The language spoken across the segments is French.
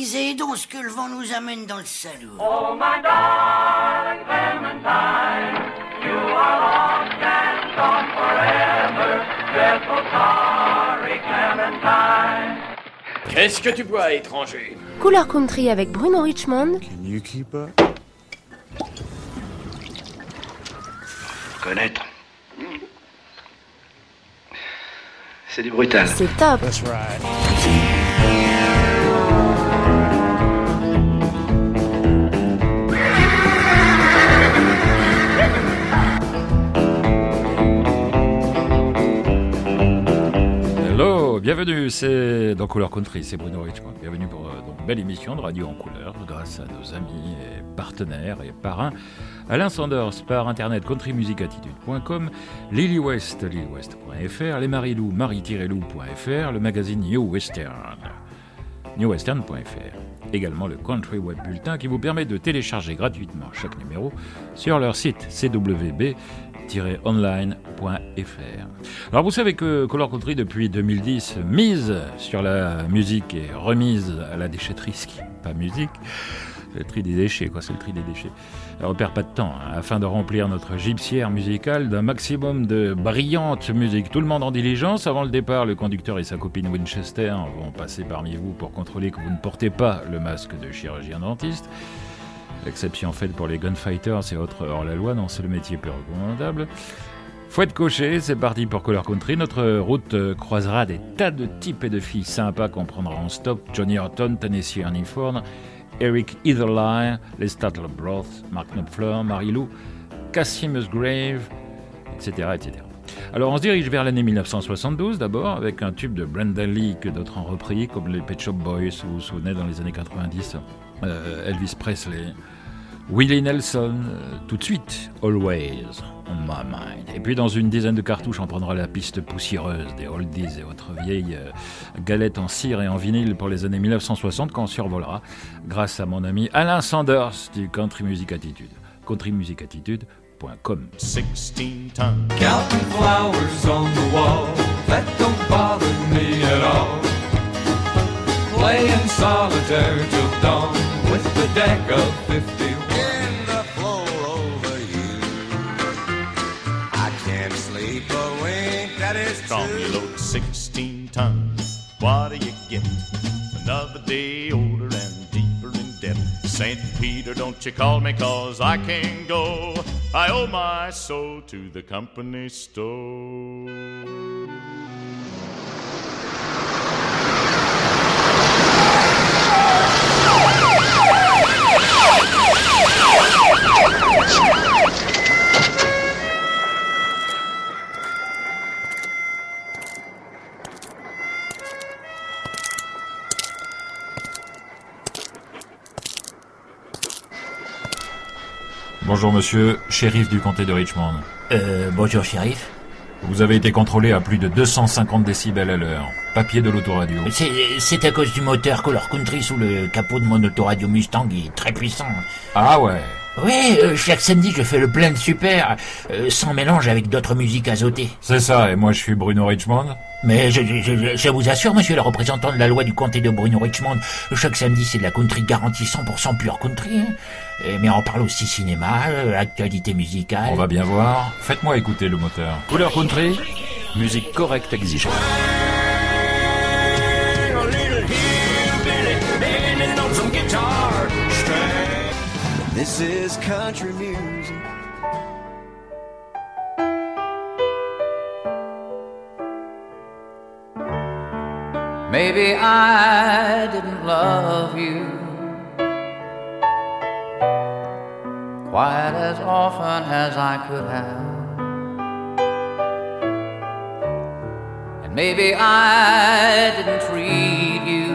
aiguisé, donc ce que le vent nous amène dans le salon. Oh my darling Clementine, you are lost and gone forever, dreadful sorry Clementine. Qu'est-ce que tu bois, étranger? Couleur Country avec Bruno Richmond. Can you keep up? Connaître. C'est du brutal. C'est top. That's right. Hello, bienvenue, c'est dans Couleur Country, c'est Bruno Richmond. Bienvenue pour une belle émission de radio en couleur, grâce à nos amis et partenaires et parrains. Alain Sanders par internet, countrymusicattitude.com, Lily West, lilywest.fr, les Marilou, marie-lou.fr, le magazine New Western, newwestern.fr. Également le Country Web Bulletin qui vous permet de télécharger gratuitement chaque numéro sur leur site cwb-online.fr. Alors vous savez que Couleur Country depuis 2010 mise sur la musique et remise à la déchetterie, ce qui n'est pas musique. Le tri des déchets, c'est le tri des déchets. Alors, on ne perd pas de temps, afin de remplir notre gibecière musicale d'un maximum de brillante musique. Tout le monde en diligence. Avant le départ, le conducteur et sa copine Winchester vont passer parmi vous pour contrôler que vous ne portez pas le masque de chirurgien-dentiste. L'exception faite pour les gunfighters et autres hors-la-loi, non, c'est le métier plus recommandable. Fouette cochée, c'est parti pour Couleur Country. Notre route croisera des tas de types et de filles sympas qu'on prendra en stop. Johnny Horton, Tennessee Ernie Ford, Eric Etherly, les Statler Broths, Mark Knopfler, Marie-Lou, Cassie Musgrave, etc., etc. Alors on se dirige vers l'année 1972 d'abord, avec un tube de Brenda Lee que d'autres ont repris, comme les Pet Shop Boys, vous vous souvenez, dans les années 90, Elvis Presley, Willie Nelson, tout de suite, Always on My Mind. Et puis dans une dizaine de cartouches, on prendra la piste poussiéreuse des oldies et autres vieilles galettes en cire et en vinyle pour les années 1960 qu'on survolera grâce à mon ami Alain Sanders du Country Music Attitude. countrymusicattitude.com 16 tons. Counting flowers on the wall, that don't bother me at all. Playing solitaire till dawn with the deck of 51. In the floor over you, I can't sleep a wink, that is From true. you load 16 tons, what do you get? Another day older and deeper in debt. St. Peter, don't you call me, 'cause I can't go. I owe my soul to the company store. Bonjour monsieur, shérif du comté de Richmond. Bonjour, shérif. Vous avez été contrôlé à plus de 250 décibels à l'heure. Papier de l'autoradio. C'est à cause du moteur Couleur Country sous le capot de mon autoradio Mustang, il est très puissant. Ah ouais. Oui, chaque samedi je fais le plein de super, sans mélange avec d'autres musiques azotées. C'est ça, et moi je suis Bruno Richmond. Mais je vous assure, monsieur le représentant de la loi du comté de Bruno Richmond, chaque samedi c'est de la country garantie 100% pure country. Hein. Mais on parle aussi cinéma, actualité musicale. On va bien voir. Faites-moi écouter le moteur. Couleur Country, musique correcte exigée. This is country music. Maybe I didn't love you quite as often as I could have, and maybe I didn't treat you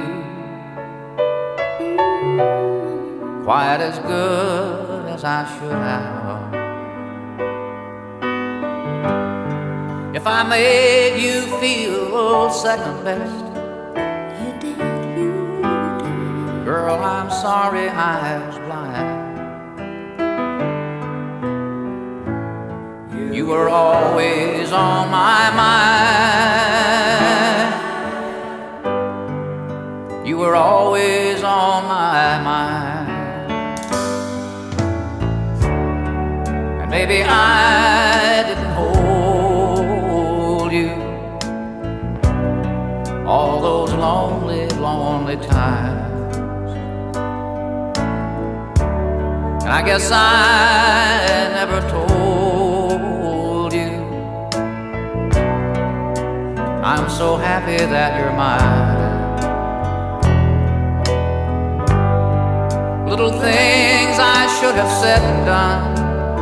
quite as good as I should have. If I made you feel second best, girl, I'm sorry I was blind. You were always on my mind. You were always on my lonely times. And I guess I never told you I'm so happy that you're mine. Little things I should have said and done,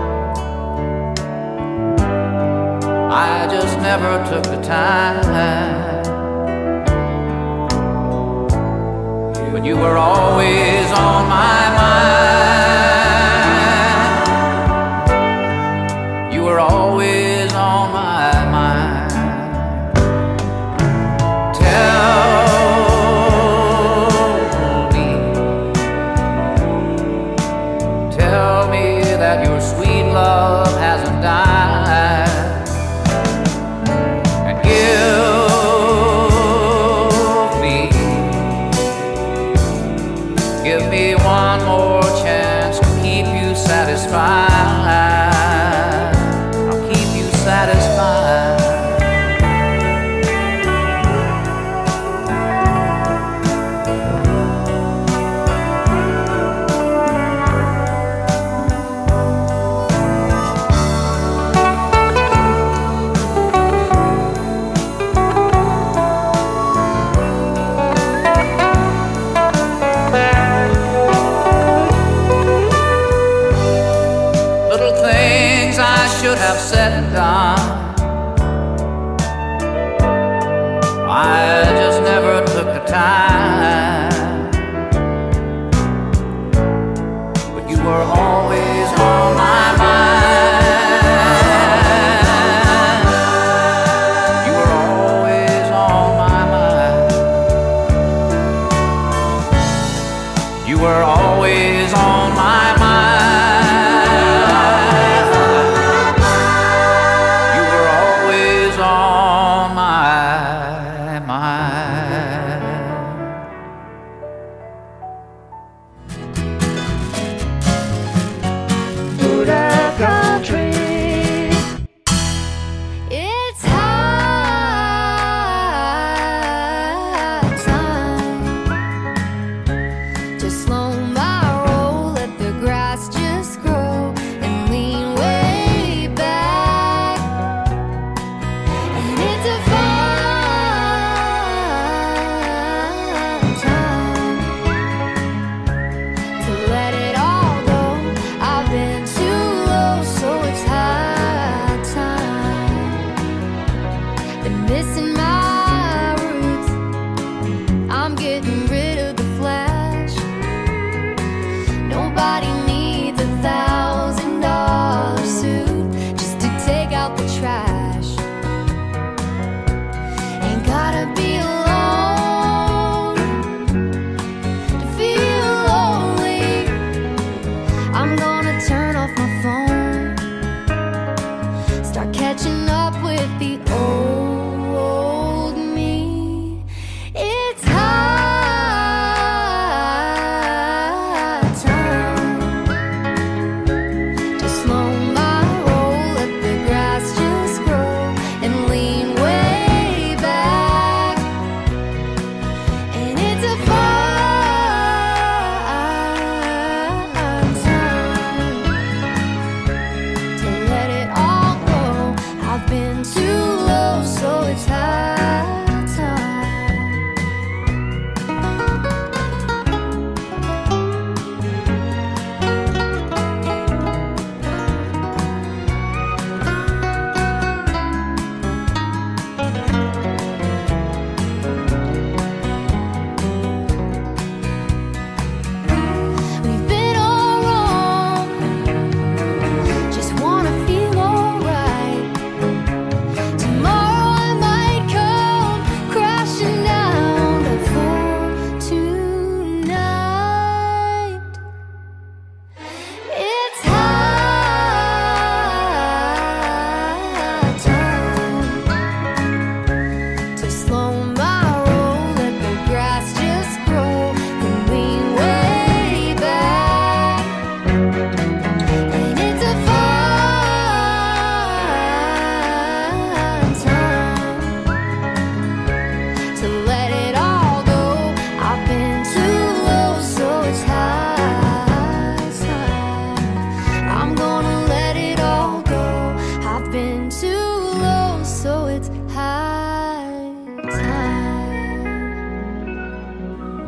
I just never took the time. But you were always on my mind. You were always on my mind. Tell me that your sweet love hasn't died. And give me one more chance to keep you satisfied. I'll keep you satisfied. Should have said and done, I just never took the time. But you were always on my mind. You were always on my mind. You were always on my mind. Catching up with the old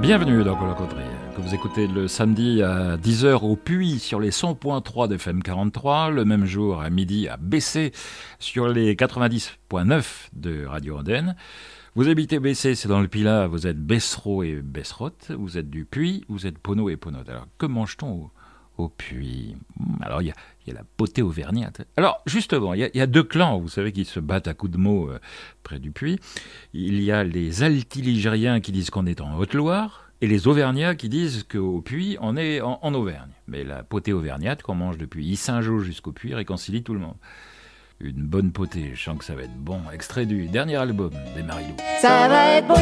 Bienvenue dans Color Country, que vous écoutez le samedi à 10h au Puy sur les 100.3 de FM 43, le même jour à midi à Bessé sur les 90.9 de Radio Andenne. Vous habitez Bessé, c'est dans le Pilat, vous êtes Bessereau et Besserotte, vous êtes du Puy, vous êtes Pono et Ponotte. Alors que mange-t-on au Puy? Alors il y a la potée auvergnate. Alors justement, il y a deux clans, vous savez, qui se battent à coups de mots près du Puy. Il y a les altiligériens qui disent qu'on est en Haute-Loire et les auvergnats qui disent qu'au Puy, on est en Auvergne. Mais la potée auvergnate qu'on mange depuis Yssingeaux jusqu'au Puy réconcilie tout le monde. Une bonne potée, je sens que ça va être bon. Extrait du dernier album des Marilou. Ça va être bon,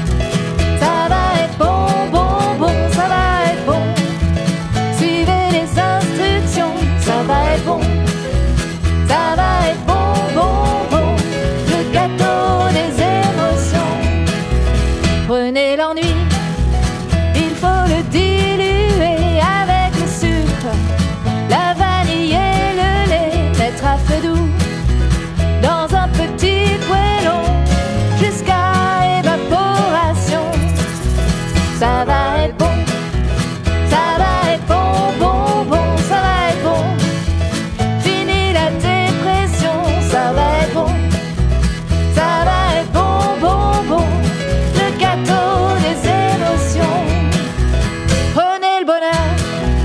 ça va être bon, bon, bon, ça va être bon. Suivez les instructions, ça va être bon, ça va être bon, bon, bon. Le gâteau des émotions. Prenez l'ennui, il faut le diluer avec le sucre, la vanille et le lait, mettre à feu doux dans un petit poêlon jusqu'à évaporation. Ça va être bon, ça va être bon, bon, bon, ça va être bon. Fini la dépression, ça va être bon, ça va être bon, bon, bon. Le gâteau des émotions. Prenez le bonheur,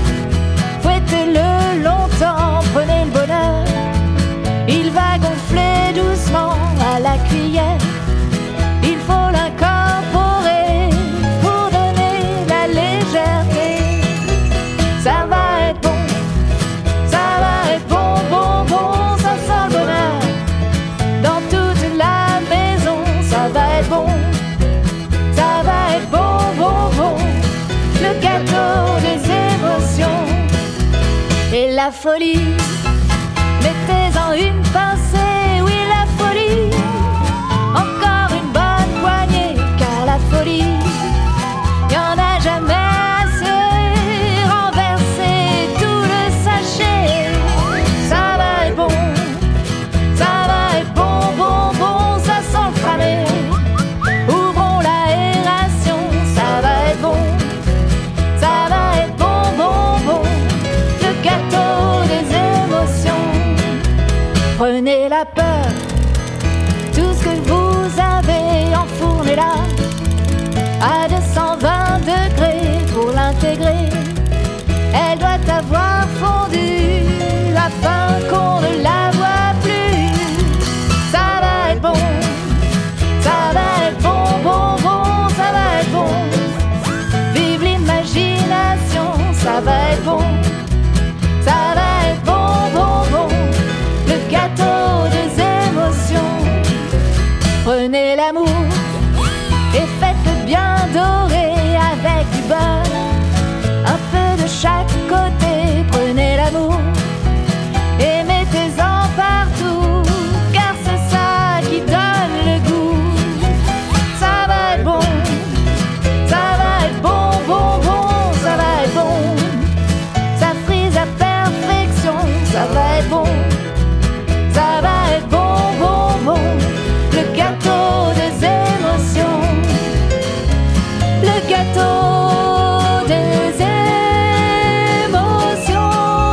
fouettez-le longtemps, prenez le bonheur. Il va gonfler doucement à la cuillère. Il faut l'incorporer pour donner la légèreté. Ça va être bon, ça va être bon, bon, bon. Ça sent le bonheur dans toute la maison. Ça va être bon, ça va être bon, bon, bon. Le gâteau des émotions et la folie. Mettez-en une pincée, oui la folie. Encore une bonne poignée, car la folie, y en a jamais assez. Renverser tout le sachet. Ça va être bon, ça va être bon, bon, bon. Ça sent le cramé. Ouvrons l'aération. Ça va être bon, ça va être bon, bon, bon. Le gâteau des émotions. Prenez la peur, tout ce que vous avez, enfournez-la à 220 degrés pour l'intégrer. Elle doit avoir fondu afin qu'on ne la voit plus. Ça va être bon, ça va être bon, bon, bon, ça va être bon. Vive l'imagination, ça va être bon, ça va être bon, bon, bon. Le gâteau des émotions. Prenez l'amour et faites-le bien doré avec du beurre, un peu de chaque côté. Prenez l'amour et mettez-en partout, car c'est ça qui donne le goût. Ça va être bon, ça va être bon, bon, bon, ça va être bon. Ça frise à perfection, ça va être bon. Ça va être bon, bon, bon. Le gâteau des émotions. Le gâteau des émotions.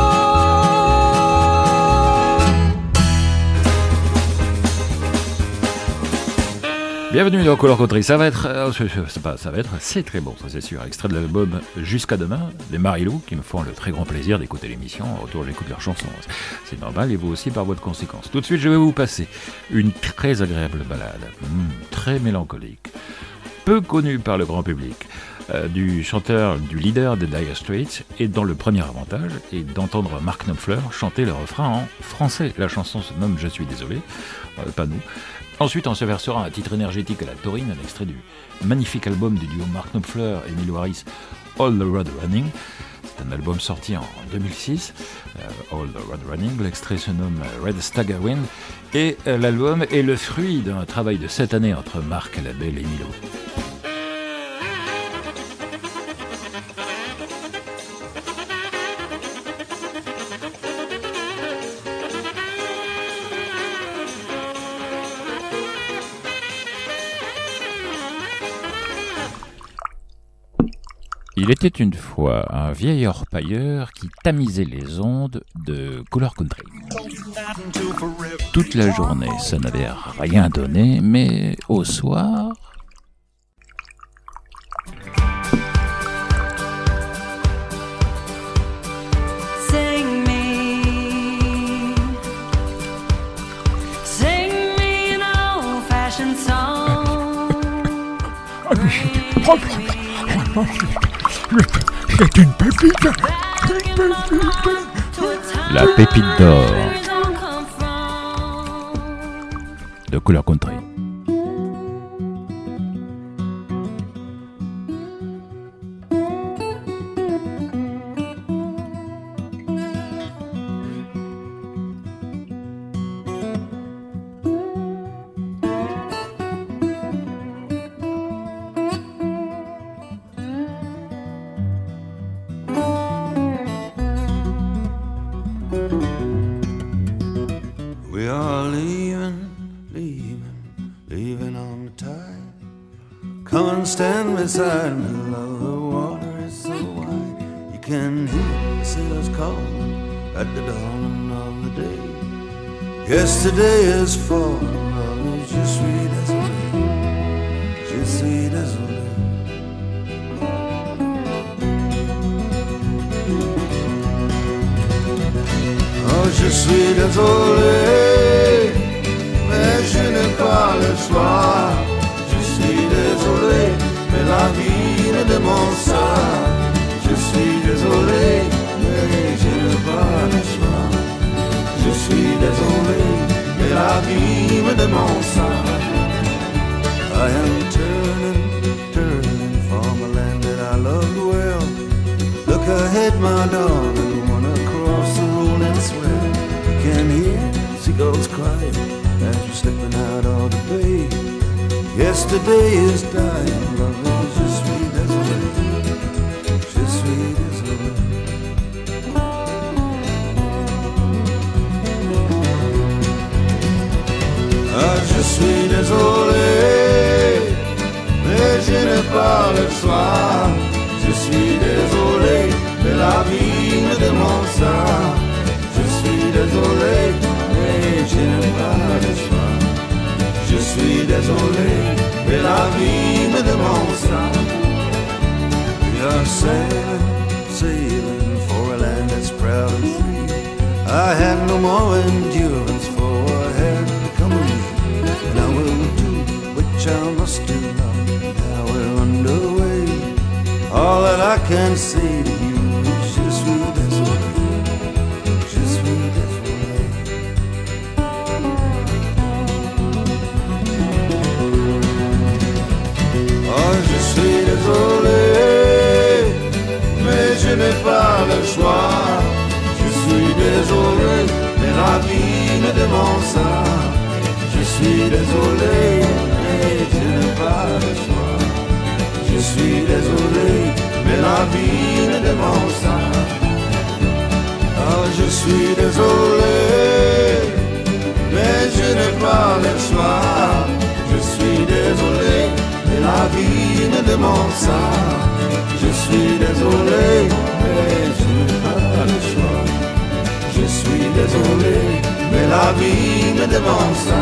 Bienvenue dans Color Country. Ça va être, c'est très bon, ça c'est sûr. Extrait de l'album Jusqu'à demain, des Marilou, qui me font le très grand plaisir d'écouter l'émission. En retour, j'écoute leurs chansons. C'est normal, et vous aussi par votre conséquence. Tout de suite, je vais vous passer une très agréable balade, très mélancolique, peu connue par le grand public, du chanteur, du leader des Dire Straits, et dont le premier avantage est d'entendre Mark Knopfler chanter le refrain en français. La chanson se nomme Je suis désolé, pas nous. Ensuite, on se versera un titre énergétique à la taurine, un extrait du magnifique album du duo Mark Knopfler et Emilio Harris, All the Road Running. C'est un album sorti en 2006, All the Road Running. L'extrait se nomme Red Stagger Wind et l'album est le fruit d'un travail de 7 années entre Mark Labelle et Milo. Il était une fois un vieil orpailleur qui tamisait les ondes de Couleur Country. Toute la journée, ça n'avait rien donné, mais au soir... C'est une pépite. La pépite d'or de Couleur Country. Stand beside me, love, the water is so wide. You can hear the sailors calling at the dawn of the day. Yesterday is falling, love is just sweet as a lake, just sweet as a lake. Oh, just sweet as a lake, mais je n'ai pas le choix. Je suis désolé, mais la vie me demande ça. Je suis désolé, mais je n'ai pas le choix. Je suis désolé, mais la vie me demande ça. I am turning from a land that I love well. Look ahead, my darling, wanna cross the rolling swell. You can hear seagulls crying as we're slipping out of the bay. Yesterday is dying, love is just sweet as a lake, just sweet as a lake. Ah, je suis désolé, mais je n'ai pas le choix. Je suis désolé, mais la vie me demande ça. Je suis désolé, mais je n'ai pas le choix. Je suis désolé, mais la vie me demande ça. We are sailing for a land that's proud and free. I had no more endurance for what had become of me. And I will do which I must do now we're underway. All that I can say to you is je suis désolé, je suis désolé. Oh, je suis désolé, mais je n'ai pas le choix. Je suis désolé, mais la vie me demande ça. Je suis désolé, mais je n'ai pas le choix. Je suis désolé, mais la vie me demande ça. Oh, je suis désolé, mais je n'ai pas le choix. Je suis désolé, mais la vie me demande ça. Je suis désolé, mais je n'ai pas le choix. Je suis désolé, mais la vie me demande ça.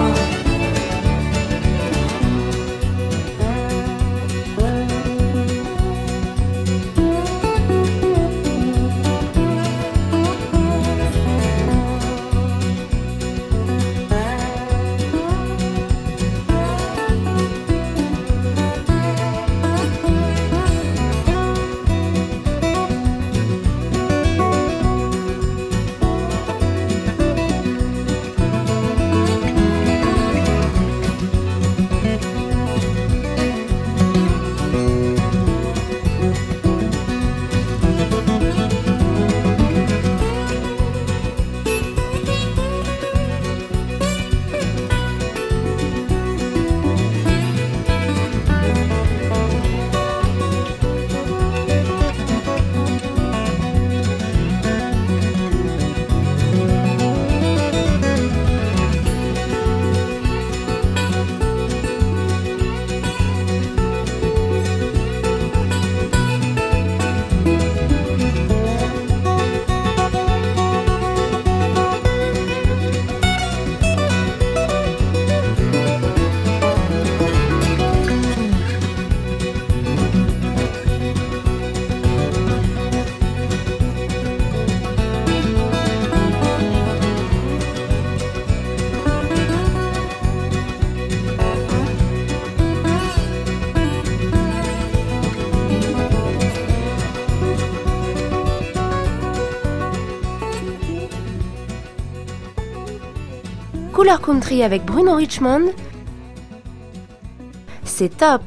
Couleur Country avec Bruno Richmond, c'est top.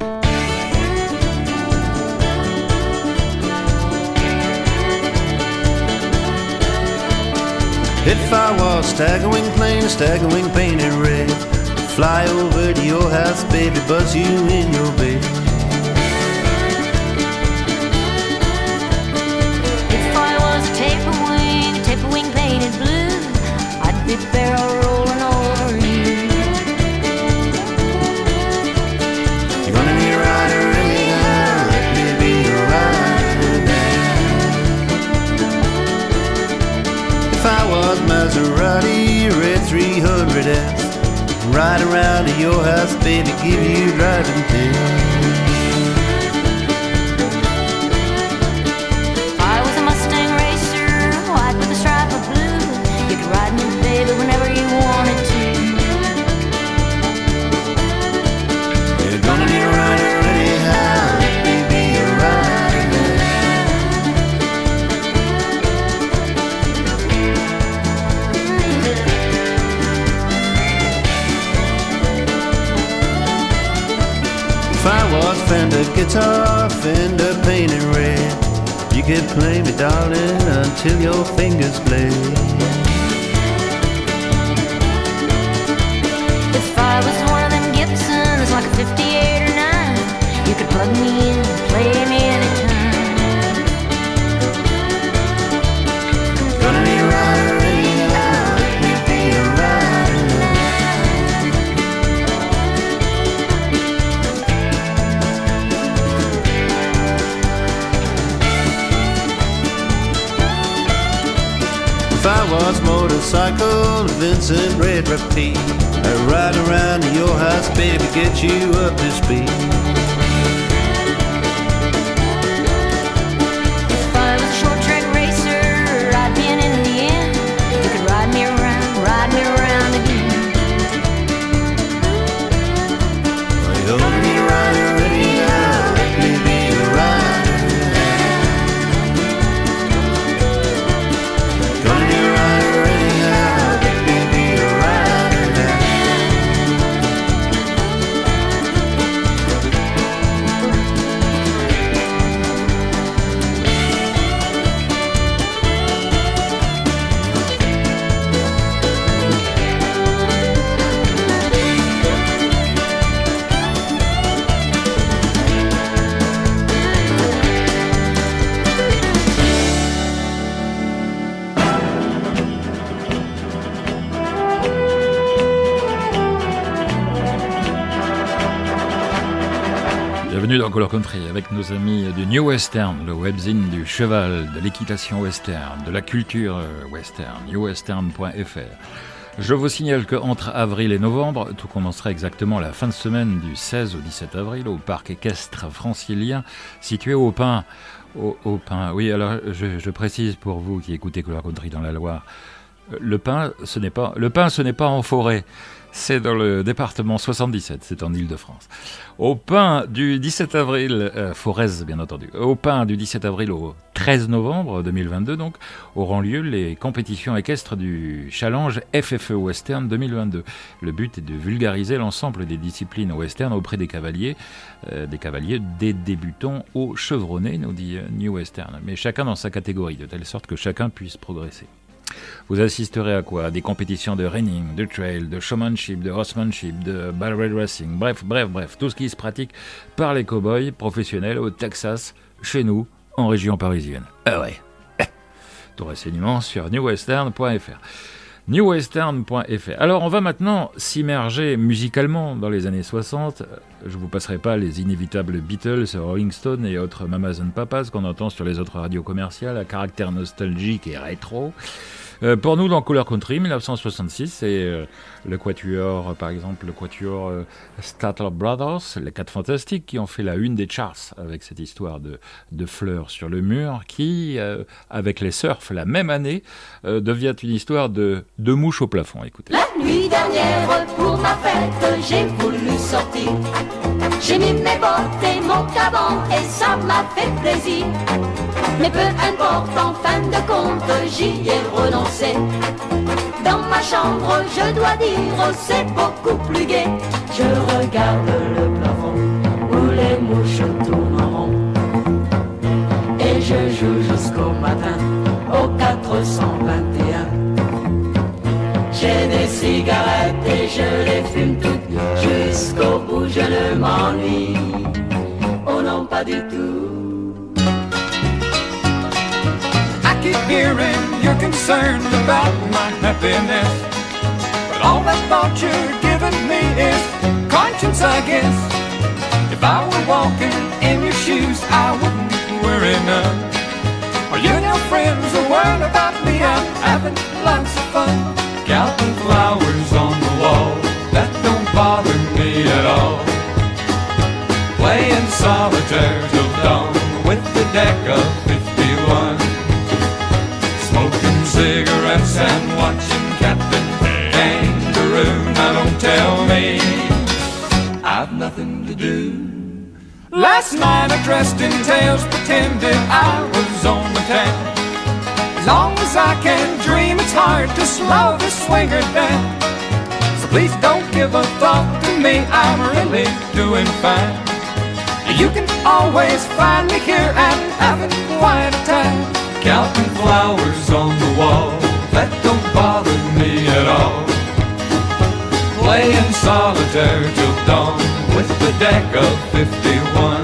If I was stagger-wing plane, stagger-wing painted red, fly over to your house, baby, buzz you in your bed. If I was a taper wing painted blue, I'd be barrel rolling over you. You're gonna be a rider anyhow, let me be your rider now. If I was Maserati, red 300S, ride around to your house, baby, give you driving tips. I was a Mustang racer, white with a stripe of blue. You could ride me, baby, whenever you wanted to. You're gonna be a rider anyhow, let me be your rider. If I was Fender guitar, Fender painted red, you could play me, darling, until your fingers bled. If I was one of them Gibsons, like a 58 or 9, you could plug me in and play me anytime. Gonna be a rider anyhow, let me be a rider. If I was motorcycle, Vincent Red Repeat, I'd ride around to your house, baby, get you up to speed. If I was a short track racer, I'd be an Indian. You could ride me around again. You're gonna be a rider anyhow, let me be a rider. Gonna be a rider anyhow, let me be a rider. Bienvenue dans Color Country avec nos amis du New Western, le webzine du cheval, de l'équitation western, de la culture western, newwestern.fr. Je vous signale qu'entre avril et novembre, tout commencera exactement la fin de semaine du 16 au 17 avril au parc équestre francilien situé au Pin. Au Pin, oui, alors je précise pour vous qui écoutez Color Country dans la Loire, le Pin, ce n'est pas en forêt. C'est dans le département 77, c'est en Île-de-France. Au Pin du 17 avril, Forez bien entendu, au Pin du 17 avril au 13 novembre 2022 donc, auront lieu les compétitions équestres du Challenge FFE Western 2022. Le but est de vulgariser l'ensemble des disciplines western auprès des cavaliers, des débutants aux chevronnés, nous dit New Western, mais chacun dans sa catégorie, de telle sorte que chacun puisse progresser. Vous assisterez à quoi? À des compétitions de reining, de trail, de showmanship, de horsemanship, de barrel racing, bref, tout ce qui se pratique par les cow-boys professionnels au Texas, chez nous, en région parisienne. Ah ouais. Tout renseignement sur newwestern.fr. newwestern.fr. Alors on va maintenant s'immerger musicalement dans les années 60. Je vous passerai pas les inévitables Beatles, Rolling Stones et autres Mamas and Papas qu'on entend sur les autres radios commerciales à caractère nostalgique et rétro. Pour nous, dans Couleur Country, 1966, c'est le quatuor, par exemple, le quatuor Statler Brothers, les 4 Fantastiques, qui ont fait la une des charts avec cette histoire de fleurs sur le mur, qui, avec les Surfs, la même année, devient une histoire de mouches au plafond. Écoutez. La nuit dernière, pour ma fête, j'ai voulu sortir. J'ai mis mes bottes et mon caban et ça m'a fait plaisir. Mais peu importe, en fin de compte, j'y ai renoncé. Dans ma chambre, je dois dire, c'est beaucoup plus gai. Je regarde le plafond où les mouches tournent en rond. Et je joue jusqu'au matin, au 421. J'ai des cigarettes et je les fume toutes, jusqu'au bout je ne m'ennuie. Oh non, pas du tout. I keep hearing you're concerned about my happiness, but all that thought you're giving me is conscience, I guess. If I were walking in your shoes, I wouldn't worry none. Are you and your friends are worried about me? I'm having lots of fun. Counting flowers on the wall, that don't bother me at all. Playing solitaire till dawn with the deck of 51. Smoking cigarettes and watching Captain Kangaroo. Now don't tell me I've nothing to do. Last night I dressed in tails, pretended I was on the town. As long as I can dream, it's hard to slow the swinger down. So please don't give a thought to me, I'm really doing fine. You can always find me here and having quite a time. Counting flowers on the wall, that don't bother me at all. Playing solitaire till dawn with the deck of 51.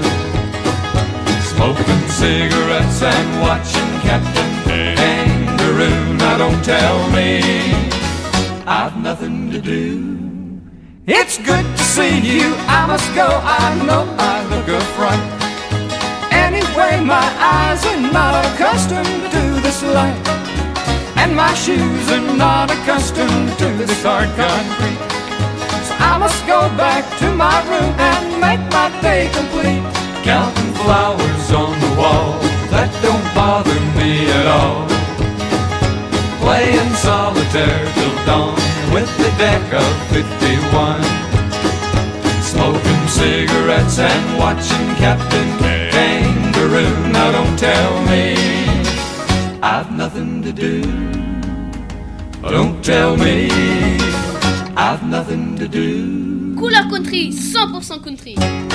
Smoking cigarettes and watching Captain Kangaroo. Now don't tell me I've nothing to do. It's good to see you, I must go, I know I look a fright. Anyway, my eyes are not accustomed to this light, and my shoes are not accustomed to this hard concrete. So I must go back to my room and make my day complete. Counting flowers on the wall, that don't bother me at all. Playing solitaire till dawn with the deck of 51. Smoking cigarettes and watching Captain Kangaroo. Now don't tell me I've nothing to do. Don't tell me I've nothing to do. Couleur country, 100% country.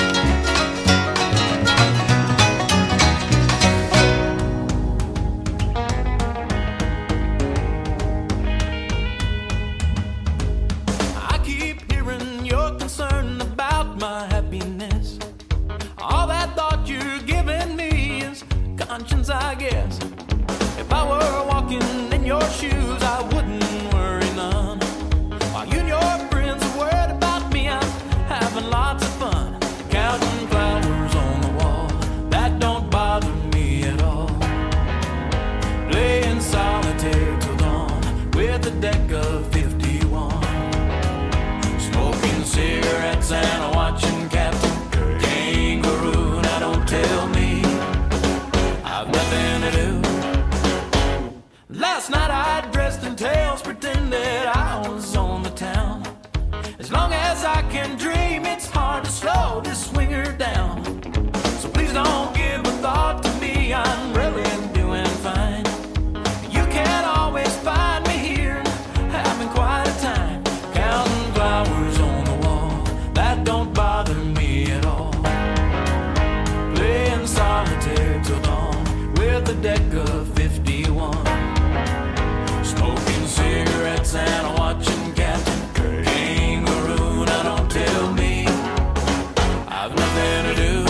I guess if I were walking in your shoes, I wouldn't worry none. While you and your friends are worried about me, I'm having lots of fun. Counting flowers on the wall, that don't bother me at all. Playing solitaire till dawn with a deck of 51. Smoking cigarettes and watching Captain Kangaroo. Now don't tell me I've nothing to do. Last night I dressed in tails, pretended I was on the town. As long as I can dream, it's hard to slow this swinger down. So please don't give a thought to me, I'm really doing fine. You can't always find me here, having quite a time. Counting flowers on the wall, that don't bother me at all. Playing solitaire till dawn with a deck of 51. Smoking cigarettes and watching Captain Kangaroo. Now don't tell me I've nothing to do.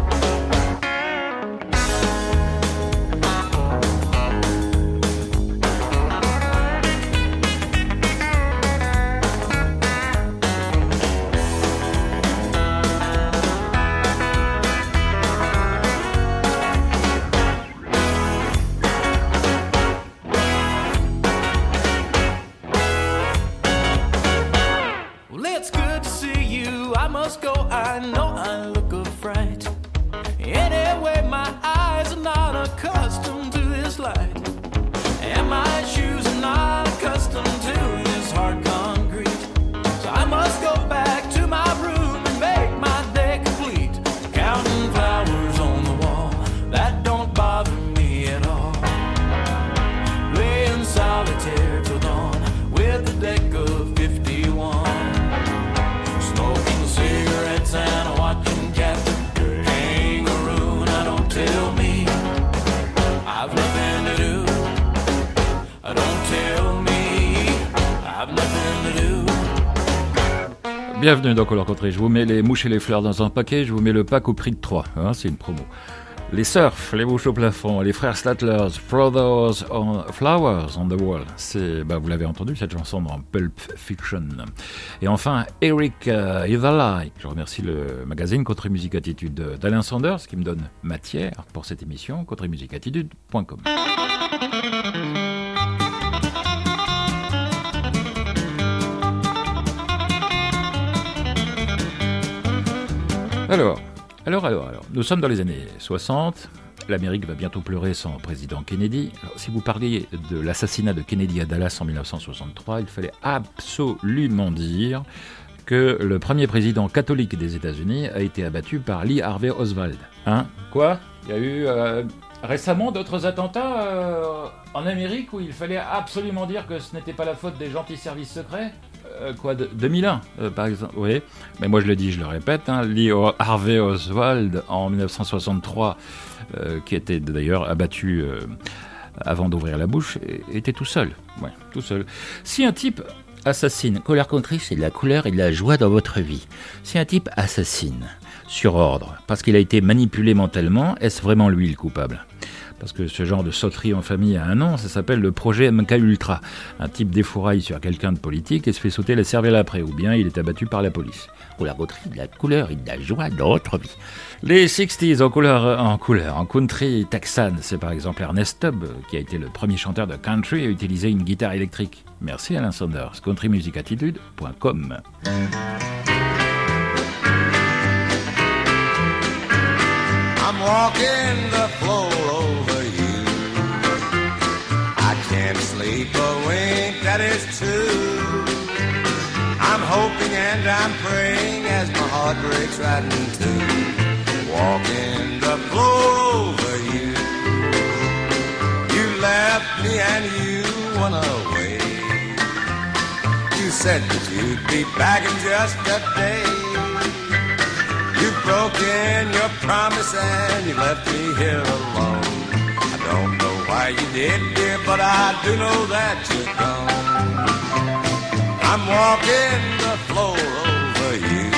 I know I look a fright. Anyway, my eyes are not accustomed to this light, and my shoes are not accustomed to this hard concrete. So I must go back to my room and make my day complete. Counting flowers on the wall, that don't bother me at all. Playing solitaire till dawn with Bienvenue dans Color Country. Je vous mets les mouches et les fleurs dans un paquet, je vous mets le pack au prix de 3. Hein, c'est une promo. Les surfs, les mouches au plafond, les frères Statler, Flowers on the Wall. Vous l'avez entendu, cette chanson dans Pulp Fiction. Et enfin, Eric Idala. Je remercie le magazine Country Music Attitude d'Alain Sanders qui me donne matière pour cette émission, countrymusicattitude.com. Alors, nous sommes dans les années 60, l'Amérique va bientôt pleurer son président Kennedy. Alors, si vous parliez de l'assassinat de Kennedy à Dallas en 1963, il fallait absolument dire que le premier président catholique des États-Unis a été abattu par Lee Harvey Oswald. Hein ? Quoi ? Il y a eu récemment d'autres attentats en Amérique où il fallait absolument dire que ce n'était pas la faute des gentils services secrets ? 2001 par exemple, oui. Mais moi je le dis, je le répète, hein, Lee Harvey Oswald en 1963, qui était d'ailleurs abattu avant d'ouvrir la bouche, était tout seul. Ouais, tout seul. Si un type assassine, Color Country, c'est de la couleur et de la joie dans votre vie. Si un type assassine sur ordre, parce qu'il a été manipulé mentalement, est-ce vraiment lui le coupable ? Parce que ce genre de sauterie en famille a un nom, ça s'appelle le projet MKUltra. Un type défouraille sur quelqu'un de politique et se fait sauter la cervelle après, ou bien il est abattu par la police. Color Country, de la couleur et de la joie dans votre vie. Les 60s en country texan, c'est par exemple Ernest Tubb, qui a été le premier chanteur de country à utiliser une guitare électrique. Merci Alain Sanders, countrymusicattitude.com. I'm walking the floor over you. I can't sleep a wink, that is true. I'm hoping and I'm praying as my heart breaks right in two. Walking the floor over you. You left me and you went away. You said that you'd be back in just a day. You've broken your promise and you left me here alone. I don't know why you did, dear, but I do know that you're gone. I'm walking the floor over you.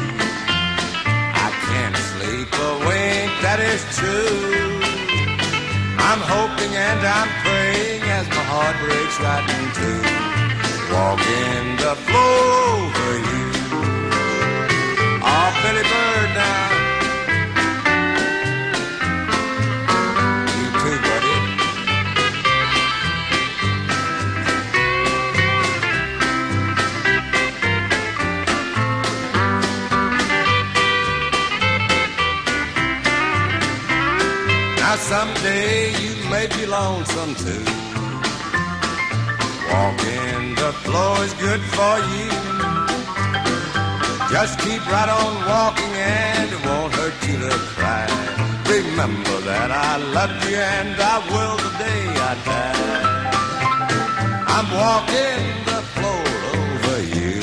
I can't sleep a wink, that is true. I'm hoping and I'm praying as my heart breaks right in two. Walking the floor over you. Oh, Billy Bird now. You too, buddy. Now someday you may be lonesome too. Walking the floor is good for you. Just keep right on walking and it won't hurt you to cry. Remember that I loved you and I will the day I die. I'm walking the floor over you.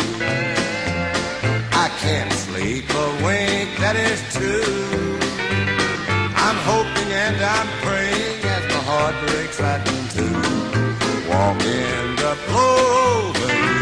I can't sleep a wink, that is true. I'm hoping and I'm praying as my heart breaks right in two. Walking the floor over you.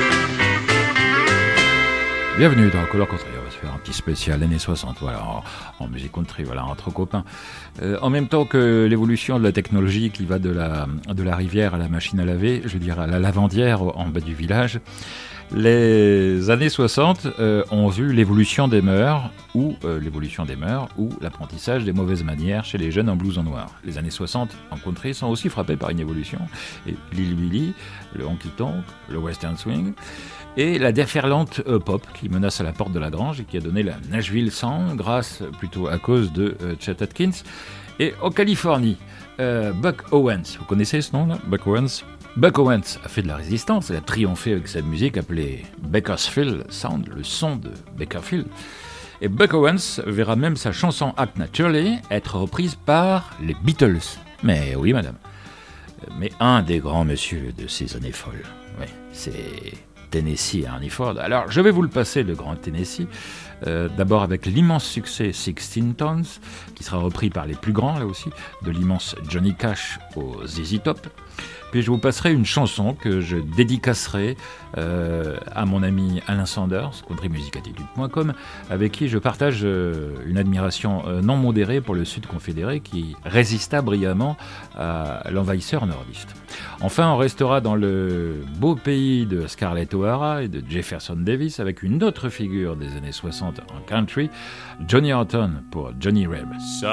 Bienvenue dans Color Country, on va se faire un petit spécial années 60, voilà, en musique country, voilà, entre copains. En même temps que l'évolution de la technologie qui va de la rivière à la machine à laver, je veux dire à la lavandière en bas du village, les années 60 ont vu l'évolution des mœurs ou l'apprentissage des mauvaises manières chez les jeunes en blouse en noir. Les années 60 en country sont aussi frappées par une évolution. Et Lil Willie, le honky-tonk, le western swing, et la déferlante pop qui menace à la porte de la grange et qui a donné la Nashville Sound grâce plutôt à cause de Chet Atkins. Et en Californie, Buck Owens, vous connaissez ce nom-là, Buck Owens? Buck Owens a fait de la résistance, il a triomphé avec cette musique appelée Bakersfield Sound, le son de Bakersfield. Et Buck Owens verra même sa chanson Act Naturally être reprise par les Beatles. Mais oui, madame. Mais un des grands messieurs de ces années folles, oui, c'est Tennessee Ernie Ford. Alors, je vais vous le passer, le grand Tennessee. D'abord avec l'immense succès 16 Tons, qui sera repris par les plus grands, là aussi, de l'immense Johnny Cash au ZZ Top. Puis je vous passerai une chanson que je dédicacerai à mon ami Alain Sanders, countrymusicattitude.com, avec qui je partage une admiration non modérée pour le Sud confédéré qui résista brillamment à l'envahisseur nordiste. Enfin, on restera dans le beau pays de Scarlett O'Hara et de Jefferson Davis avec une autre figure des années 60 en country, Johnny Horton pour Johnny Reb.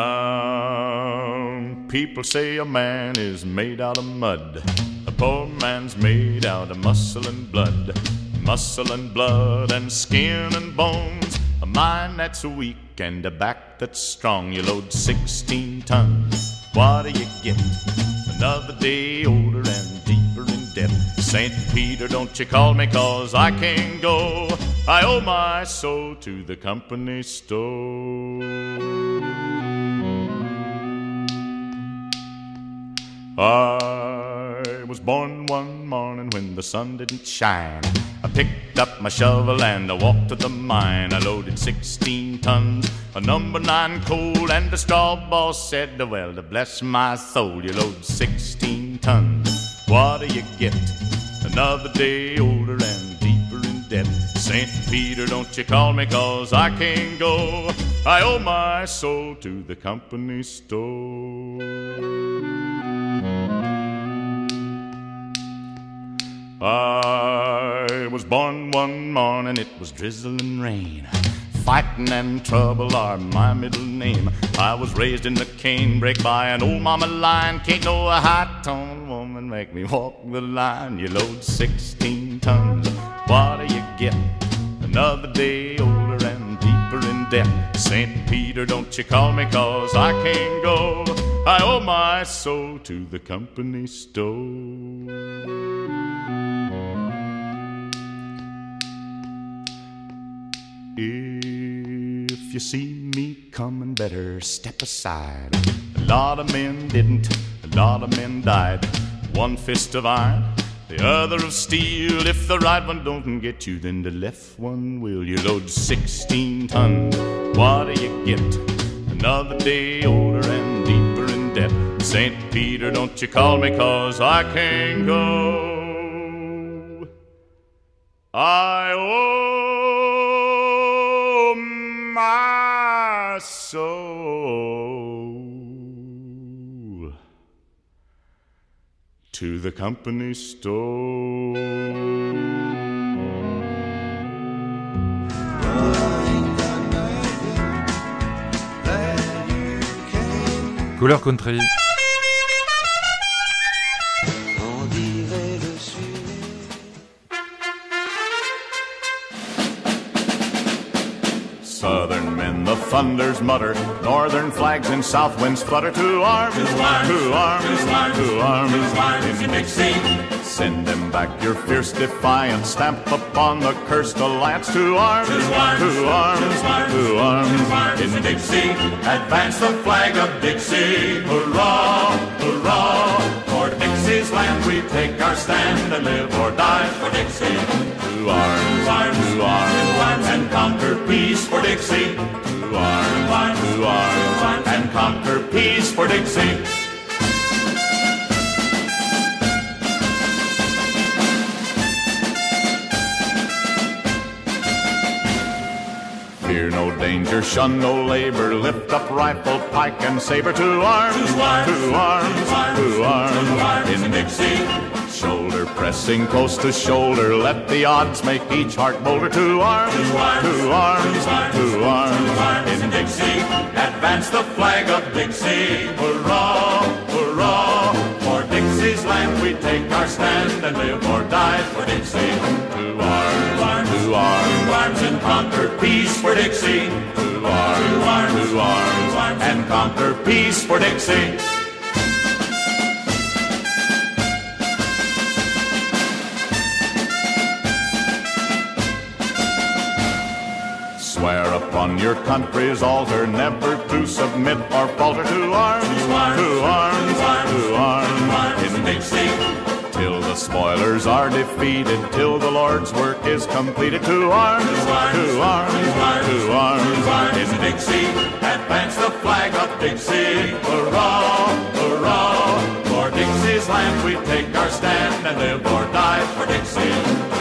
Some people say a man is made out of mud. A poor man's made out of muscle and blood. Muscle and blood and skin and bones. A mind that's weak and a back that's strong. You load 16 tons. What do you get? Another day older and deeper in debt. St. Peter, don't you call me, 'cause I can't go. I owe my soul to the company store. I was born one morning when the sun didn't shine. I picked up my shovel and I walked to the mine. I loaded 16 tons of number 9 coal, and the straw boss said, well, to bless my soul, you load 16 tons. What do you get? Another day older and deeper in debt. St. Peter, don't you call me, 'cause I can't go. I owe my soul to the company store. I was born one morning, it was drizzling rain. Fighting and trouble are my middle name. I was raised in the canebrake by an old mama lion. Can't no high-toned woman make me walk the line. You load 16 tons, what do you get? Another day older and deeper in debt. St. Peter, don't you call me, 'cause I can't go. I owe my soul to the company store. If you see me coming, better step aside. A lot of men didn't, a lot of men died. One fist of iron, the other of steel. If the right one don't get you, then the left one will. You load 16 tons, what do you get? Another day older and deeper in debt. St. Peter, don't you call me, 'cause I can't go. I owe my soul to the company store. Couleur country. Southern men, the thunders mutter. Northern flags and south winds flutter. To arms, to arms, to arms, to arms, in Dixie. Send them back your fierce defiance. Stamp upon the cursed alliance. To arms, to arms, to arms, to arms, in Dixie. Advance the flag of Dixie. Hurrah, hurrah. For Dixie's land we take our stand and live or die for Dixie. To arms, to arms, and conquer peace for Dixie. To arms, and conquer peace for Dixie. Fear no danger, shun no labor, lift up rifle, pike, and saber. To arms, to arms, to arms, in Dixie. Shoulder pressing close to shoulder, let the odds make each heart bolder. To arms, to arms, to arms, in Dixie. Advance the flag of Dixie. Hurrah, hurrah. For Dixie's land we take our stand and live or die for Dixie. To arms, and conquer peace for Dixie. To arms, and conquer peace for Dixie. Swear upon your country's altar never to submit or falter. To arms, to arms, to arms, in Dixie. Till the spoilers are defeated, till the Lord's work is completed. To arms, to arms, to arms. Dixie, advance the flag of Dixie. Hurrah, hurrah, for Dixie's land we take our stand and live or die for Dixie.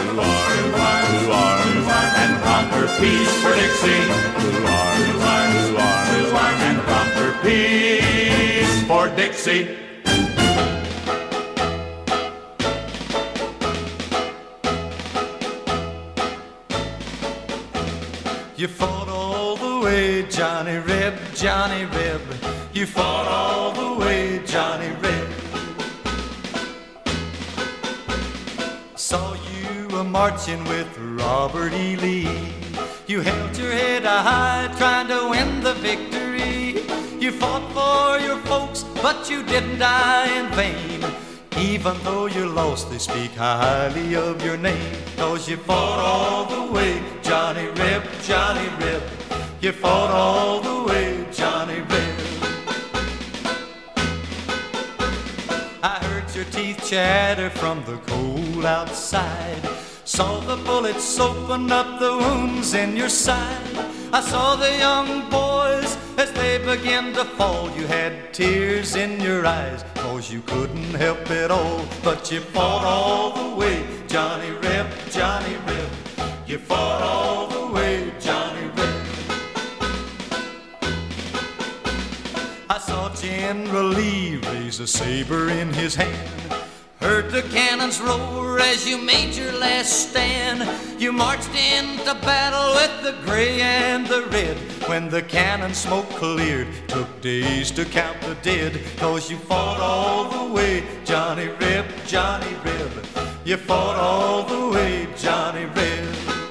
And conquer peace for Dixie. And conquer peace for Dixie. You fought all the way, Johnny Reb, Johnny Reb. You fought all the way, Johnny Reb. Saw you a-marching with Robert E. Lee. You held your head high, trying to win the victory. You fought for your folks, but you didn't die in vain. Even though you lost, they speak highly of your name. 'Cause you fought all the way, Johnny Reb, Johnny Reb. You fought all the way, Johnny Reb. I heard your teeth chatter from the cold outside. Saw the bullets open up the wounds in your side. I saw the young boys as they began to fall. You had tears in your eyes, 'cause you couldn't help it all. But you fought all the way, Johnny Reb, Johnny Reb. You fought all the way, Johnny Reb. I saw General Lee raise a saber in his hand. Heard the cannons roar as you made your last stand. You marched into battle with the gray and the red. When the cannon smoke cleared, took days to count the dead. 'Cause you fought all the way, Johnny Reb, Johnny Reb. You fought all the way, Johnny Reb.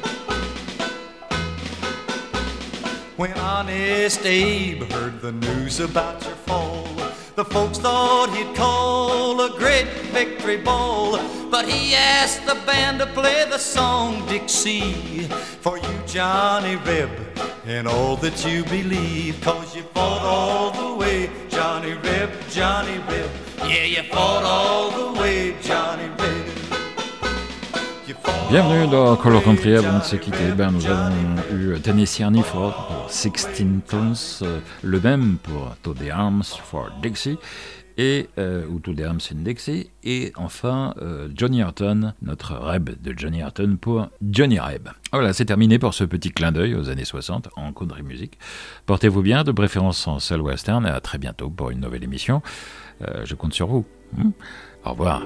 When Honest Abe heard the news about your fall, the folks thought he'd call a great victory ball. But he asked the band to play the song Dixie for you, Johnny Reb, and all that you believe. 'Cause you fought all the way, Johnny Reb, Johnny Reb. Yeah, you fought all the way, Johnny Reb. Bienvenue dans Color Country. Avant de se quitter, nous avons eu Tennessee Ernie Ford pour 16 Tons, le même pour To the Arms for Dixie, et, ou To the Arms in Dixie, et enfin Johnny Horton, notre Reb de Johnny Horton pour Johnny Reb. Voilà, c'est terminé pour ce petit clin d'œil aux années 60 en country music. Portez-vous bien, de préférence en soul western, et à très bientôt pour une nouvelle émission. Je compte sur vous. Au revoir.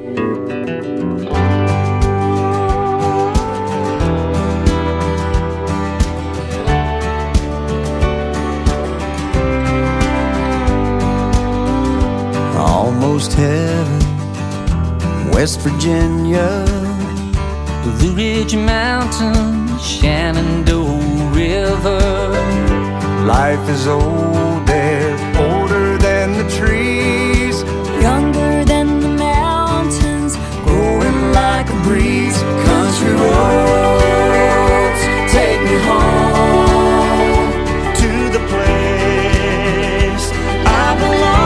Almost heaven, West Virginia, the Blue Ridge Mountains, Shenandoah River. Life is old there, older than the trees, younger than the mountains, growing like a breeze. Country roads take me home to the place I belong.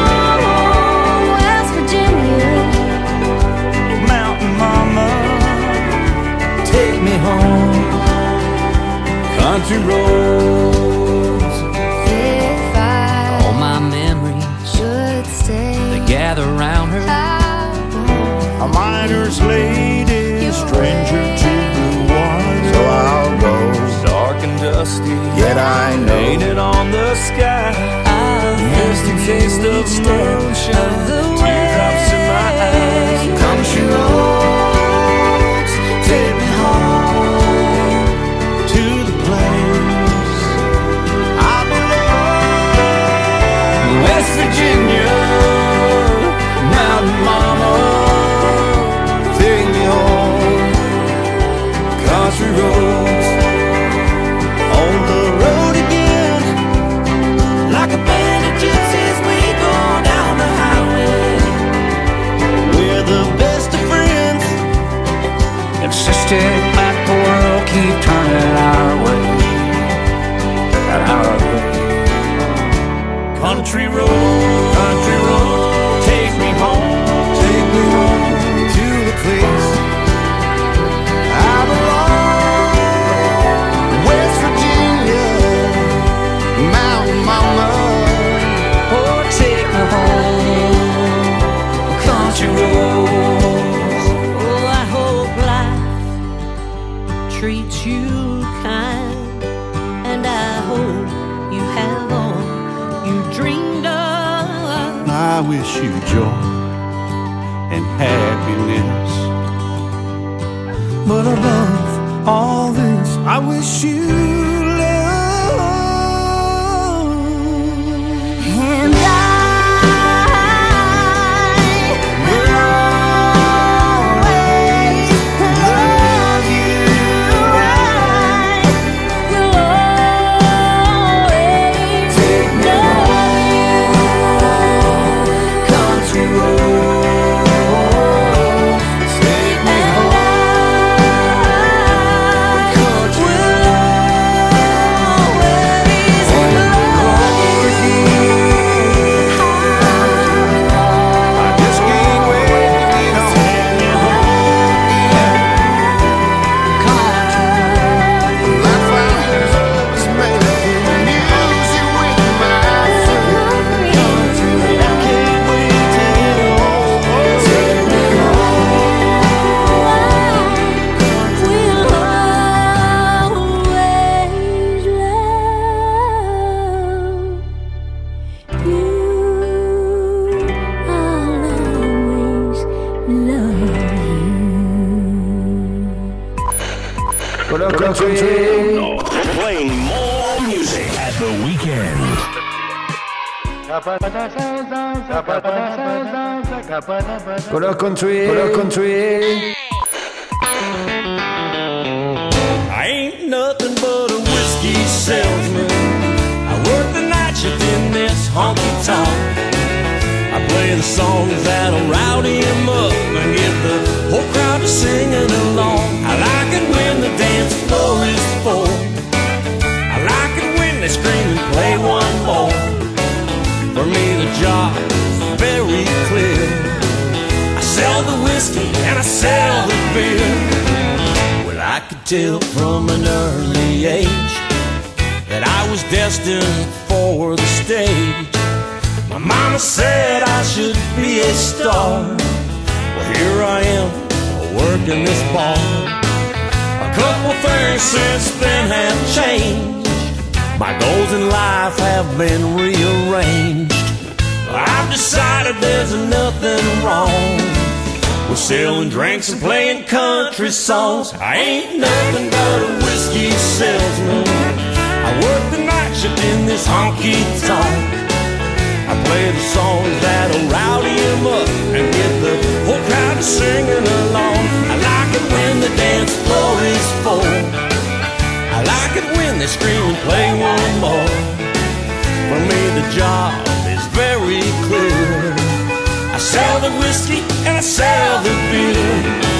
Country roads. If all my memories should stay, they gather round her. A miner's lady, stranger to blue water. So I'll go, dark and dusty, yet I know, painted on the sky. Misty taste of moonshine, teardrops in my eyes. Country roads take me home to the place I belong. West Virginia, Mountain Mama, take me home. Country roads, on the road again, I wish you joy and happiness. But above all this, I wish you love. And I will always love you right. Will always take love you. Country road, take me home. Country Playing more music at the weekend. Color country, color country. I ain't nothing but a whiskey salesman. I work the night shift in this honky tonk. I play the songs that'll rowdy 'em up and get the whole crowd to singing along. I like it when the dance floor is full. I like it when they scream and play one more. For me the job is very clear. I sell the whiskey and I sell the beer. Well, I could tell from an early age that I was destined for the stage. My mama said I should be a star. Well, here I am, working this bar. A couple things since then have changed. My goals in life have been rearranged. I've decided there's nothing wrong with selling drinks and playing country songs. I ain't nothing but a whiskey salesman. I work the night shift in this honky tonk. I play the songs that'll rowdy 'em up and get the whole crowd singing along. I like it when the dance floor is full. I like it when they scream and play one more. For me the job is very clear. I sell the whiskey and I sell the beer.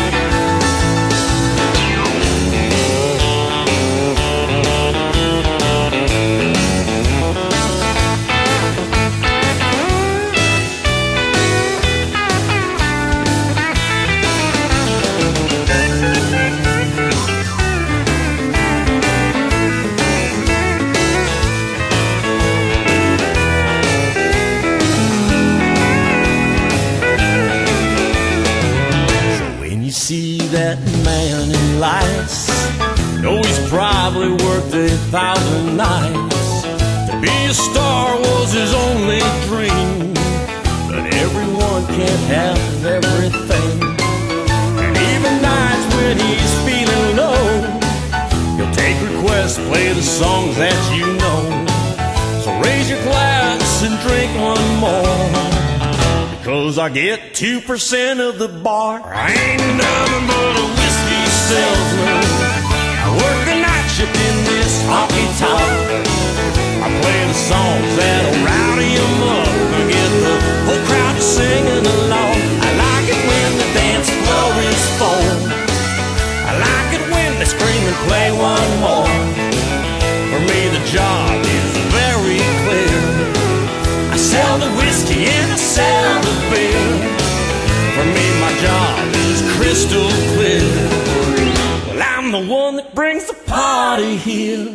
See that man in lights, know he's probably worked 1,000 nights. To be a star was his only dream, but everyone can't have everything. And even nights when he's feeling low, he'll take requests, play the songs that you know. So raise your glass and drink one more, cause I get 2% of the bar. I ain't nothing but a whiskey salesman. I work the night shift in this honky tonk. I play the songs that'll rowdy 'em up and get the whole crowd singing along. I like it when the dance floor is full. I like it when they scream and play one more. For me the job is very clear. I sell the whiskey and I sell the beer. For me my job is crystal clear. Well, I'm the one that brings the party here.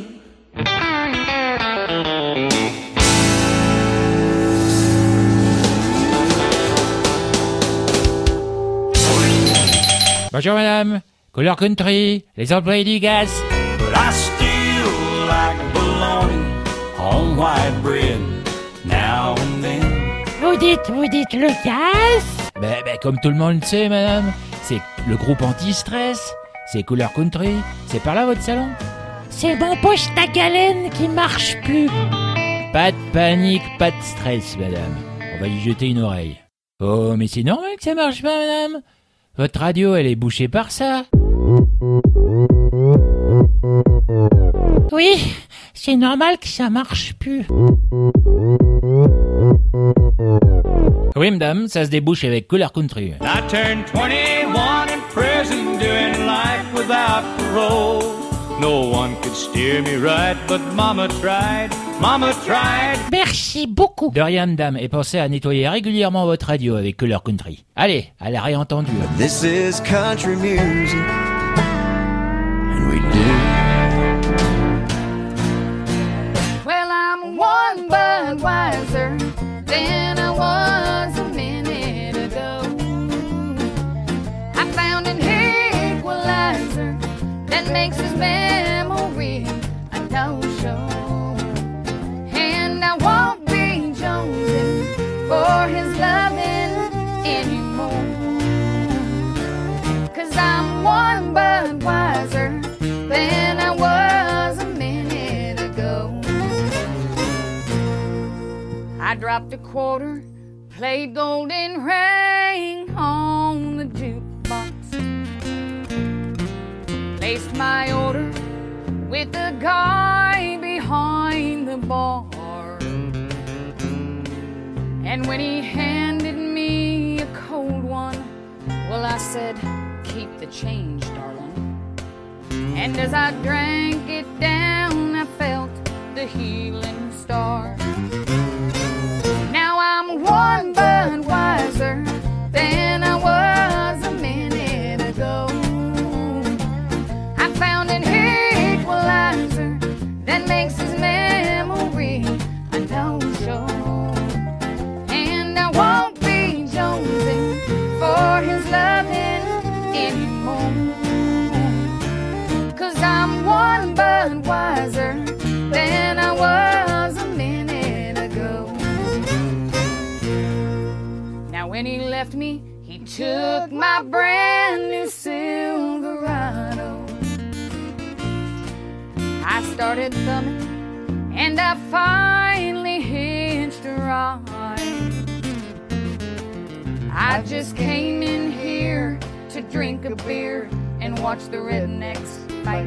Bonjour madame, couleur country, les employés du gaz. But I still like bologna on white bread now and then. Vous dites Lucas? Ben, comme tout le monde le sait, madame, c'est le groupe anti-stress, c'est Couleur Country, c'est par là votre salon? C'est mon poche ta galène qui marche plus. Pas de panique, pas de stress, madame. On va y jeter une oreille. Oh, mais c'est normal que ça marche pas, madame. Votre radio, elle est bouchée par ça. Oui, c'est normal que ça marche plus. Oui, madame, ça se débouche avec Couleur Country. I turned 21 in prison, doing life without parole. No one could steer me right, but Mama tried. Merci beaucoup. De rien, madame, et pensez à nettoyer régulièrement votre radio avec Couleur Country. Allez, à la réentendue. This is country music, and we do. Well, I'm one Budweiser than I was a minute ago. I found an equalizer that makes his memory a no-show. And I won't be jonesing for his loving anymore. 'Cause I'm one Budweiser than I was a minute ago. I dropped a quarter, played Golden Rain on the jukebox, placed my order with the guy behind the bar. And when he handed me a cold one, well, I said, keep the change, darling. And as I drank it down, I felt the healing star. Now I'm one Budweiser than I was a minute ago. I found an equalizer that makes his memory a no-show. And I won't be jonesing for his loving anymore. 'Cause I'm one Budweiser than I was a minute ago. Now when he left me, he took my brand new Silverado. I started thumbing and I finally hitched a ride. I just came in here to drink a beer and watch the rednecks fight.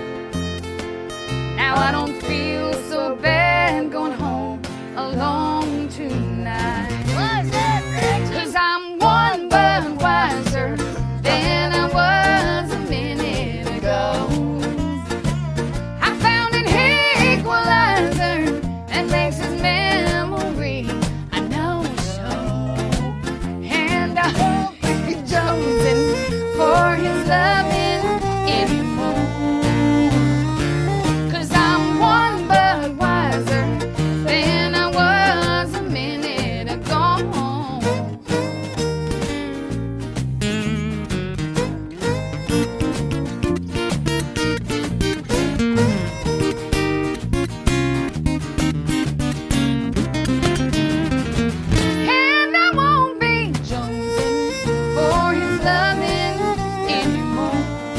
Now I don't feel so bad going home alone tonight. 'Cause I'm one Budweiser than I was a minute ago. I found an equalizer that makes his memory a no-show. And I won't be jonesing for his loving anymore. 'Cause I'm one Budweiser than I was a minute ago. And I won't be jonesing for his loving anymore.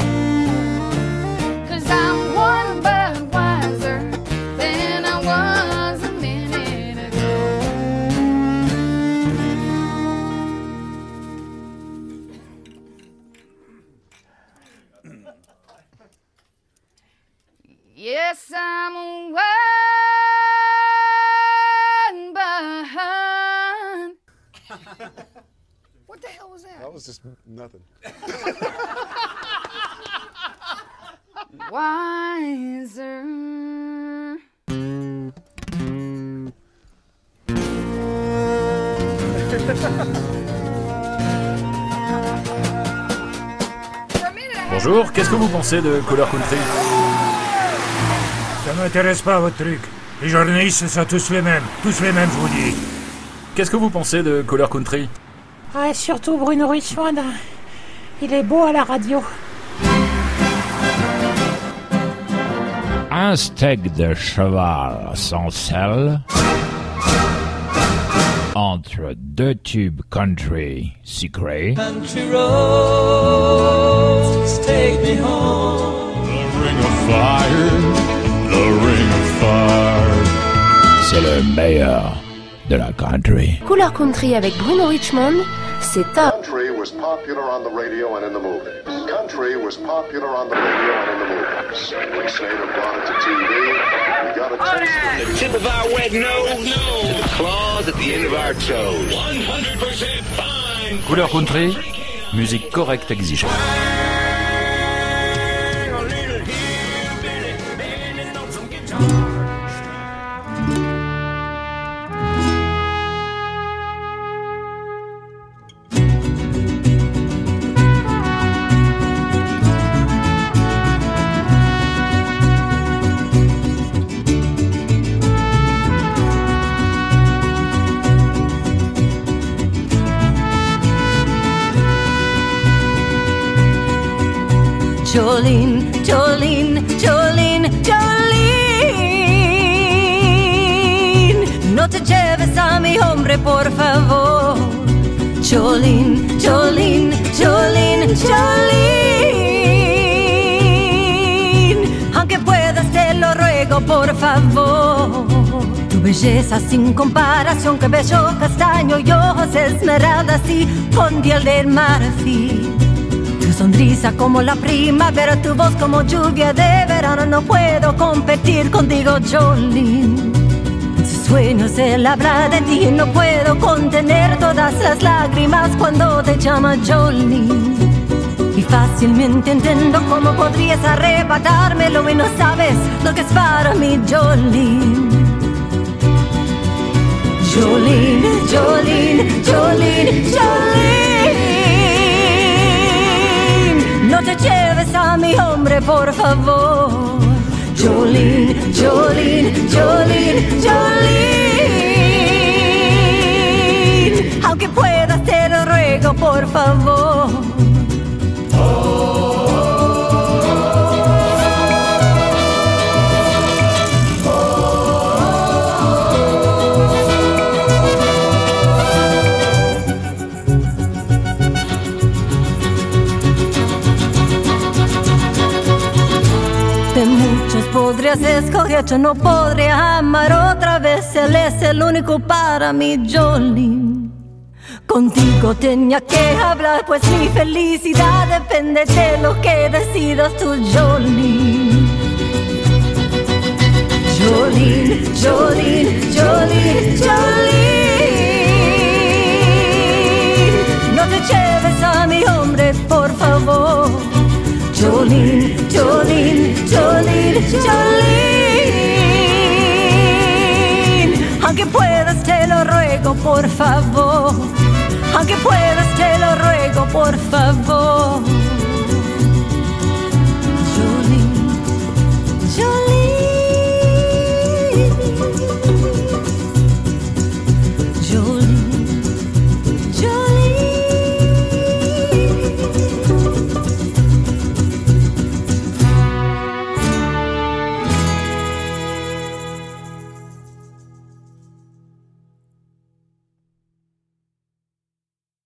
'Cause I'm one Budweiser than I was a minute ago. Yes, I'm one behind. What the hell was that? That was just nothing. Wiser. Bonjour, qu'est-ce que vous pensez de Couleur Country? Ça m'intéresse pas votre truc. Les journalistes, ce sont tous les mêmes, je vous dis. Qu'est-ce que vous pensez de Couleur Country? Ah, surtout Bruno Richmond. Il est beau à la radio. Un steak de cheval sans sel. Entre deux tubes country secret. Country roads take me home. The ring of fire, the ring of fire. C'est le meilleur de la country. Couleur country avec Bruno Richmond, c'est top. Country was popular on the radio and in the movies. Country was popular on the radio and in the movies. We say have brought it to TV. We got a taste of The tip of our wet nose to the claws at the end of our toes. 100% fine. Couleur country, musique correcte exigée. Jolene, Jolene, Jolene, Jolene, no te lleves a mi hombre, por favor. Jolene, Jolene, Jolene, Jolene, aunque puedas te lo ruego, por favor. Tu belleza sin comparación, cabello castaño y ojos esmeraldas y con piel de marfil. Tu sonrisa como la primavera, tu voz como lluvia de verano. No puedo competir contigo, Jolene. En sus sueños él habla de ti. No puedo contener todas las lágrimas cuando te llama Jolene. Y fácilmente entiendo cómo podrías arrebatármelo y no sabes lo que es para mí, Jolene. Jolene, Jolene, Jolene, Jolene. No te lleves a mi hombre, por favor. Jolene, Jolene, Jolene, Jolene, aunque puedas te lo ruego, por favor. De muchos podrías escoger, yo no podría amar otra vez. Él es el único para mí, Jolene. Contigo tenía que hablar, pues mi felicidad depende de lo que decidas tú, Jolene. Jolene, Jolene, Jolene, Jolene, no te lleves a mi hombre, por favor. Jolene, Jolene, Jolene, Jolene, aunque puedas te lo ruego, por favor. Aunque puedas te lo ruego, por favor.